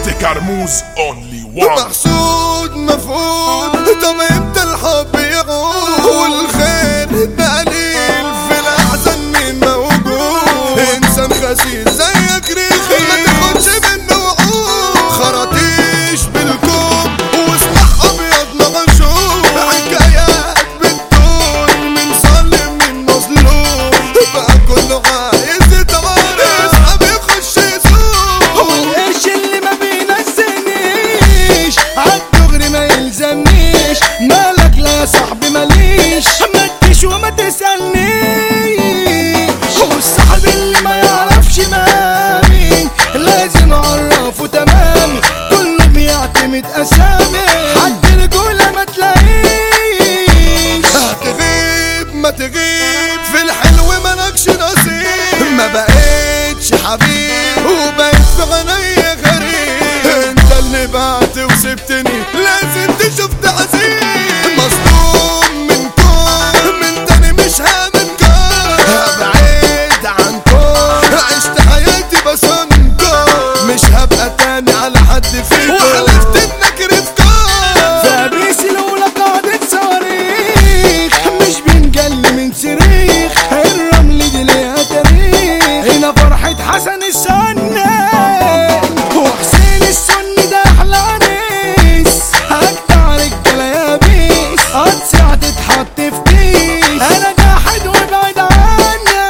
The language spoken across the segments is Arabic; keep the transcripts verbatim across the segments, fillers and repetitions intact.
كرموز اونلي وان. محسود مفقود طب امتى الحب يعود والخير قليل في الاحزان مين موجود. انسان غسيل زيك ريخي ما تاخدش منه وعود. خراطيش بالكوم وسلاح ابيض مغشوم. حكايات بتدور من ظالم من مظلوم. بقى كله عايز يتعارف اصحاب يخش يسوق. والقرش اللي ما بينزلنيش عالدغري ما يلزمنيش. مالك لا يا صاحبي ماليش ما تجيش وما تسألنيش. والصاحب اللي ما يعرفش مامي لازم اعرفه تمامي. كله بيعتمد اسامي حد رجولة ما تلاقيش. هتغيب ما تغيب في الحلو مالكش نصيب. ما بقيتش حبيب وبقيت في عينيا غريب. انت اللي بعت وسبتني لازم تشوف تعذيب. مصدوم منكم من تاني مش هامنكم. هبعد عنكم عشت حياتي بصنكم. مش هبقى تاني على حد فيكم وحلفت انك رفقكم. فابريسي الاولى قاعدة صواريخ مش بنجلي من صريخ. الرمل دي ليها تاريخ. هنا فرحة حسن السنة وحسين السني ده احلى عريس. اجدع رجالة يا بيس هتسع تتحط في كيس. انا جاحد وابعد عني.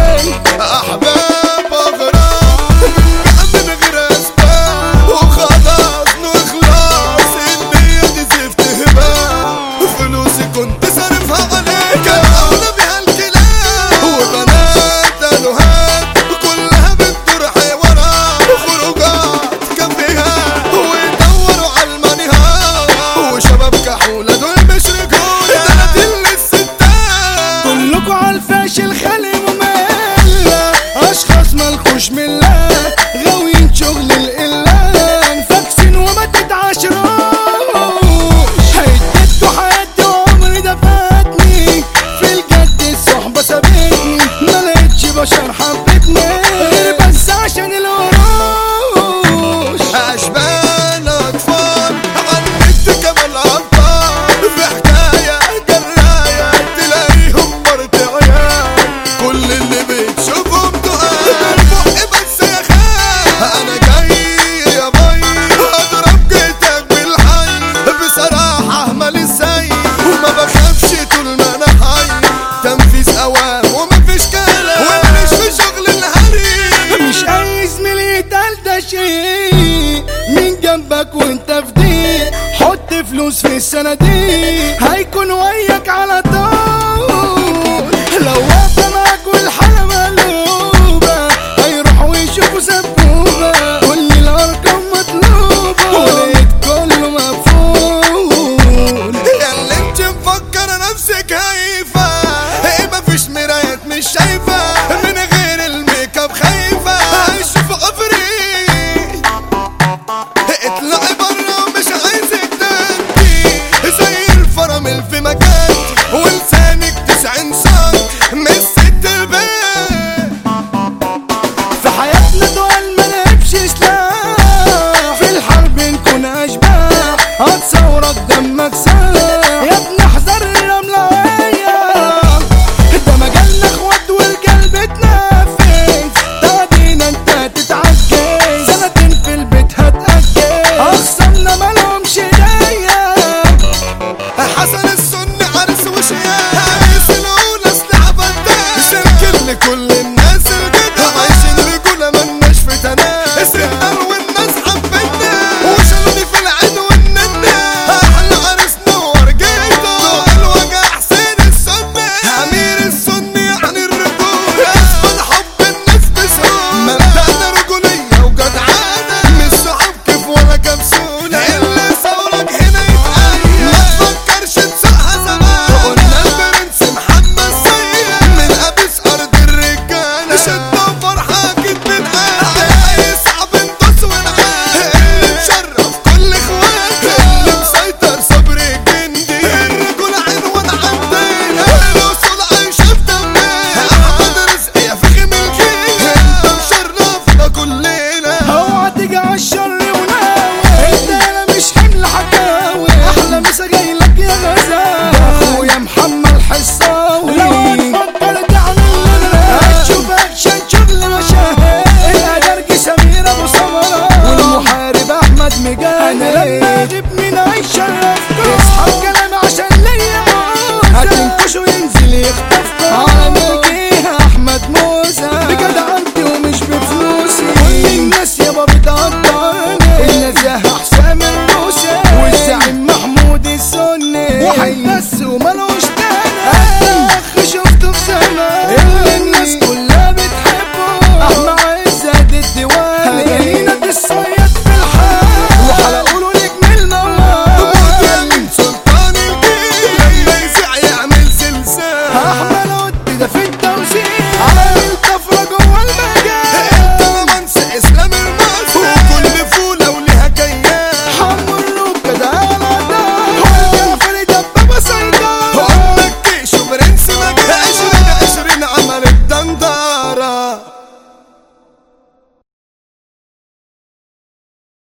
احباب اغراب من غير اسباب وخلاص نخلص. النية دي زفت هباب. فلوسي كنت صارفها عليك اولى بيها الكلاب. وبنات الوهات كلها بتدور حوارات. خروجات كافيهات ويدوروا على المانيهات. وشباب كحولة دول مش رجولة تلاتين للستات. كلكوا عالفاشل خالي مملة. اشخاص مالكوش ملة غاويين شغل القلان. فاكسين وما تتعاشروش. هيديتوا حياتي وعمري ده فاتني. في الجد الصحبة سابتني ما لقيتش بشر حبتني غير بس عشان القروش. اشبال اطفال عنت كمان اطفال. في حكايه جرايه تلاقيهم مرت عيال. كل اللي بتشوفهم تقال بق بس يا خال. انا جاي يا باي اضرب جيتك بالحي. بصراحه مالي السيد وما بخافش طول ما انا حي. تنفيذ اوام ومفيش كلام وماليش في شغل الهري. مش اي زميل يتقال ده شيء من جنبك وانت في ضيق. حط فلوس في الصناديق هيكون وياك على طول. لو واقفة معاك والحالة مقلوبة هيروحوا يشوفوا سبوبة. كل الارقام مطلوبة ولقيت كله مقفول. اللي انت مفكر نفسك هايفة ايه مفيش مرايات مش شايفة. من غير الميك اب خايفة هيشوف عفريت. اطلعي برا ومش عايزك تنتي زي الفرامل في مكانتي. ولساني احمد مجاهد. انا لما اغيب من هيشرفكم اصحاب كلام عشان ليا موسى هتنكشوا ينزل يخطفكم على ملكيها احمد موسى بجدعنتي ومش بفلوسي كل الناس يابا بتقدرني النزاهة حسام الروسي والزعيم محمود السني واحد بس ومالوش تاني اخ شفته في زمان اللي الناس كلها بتحبه احمد عزت الديواني جاينا الصياد في الحال وحلقوله نجم الموال مدلل سلطان الجيل لما يزع يعمل سلسال احمد قد ده في التوزيع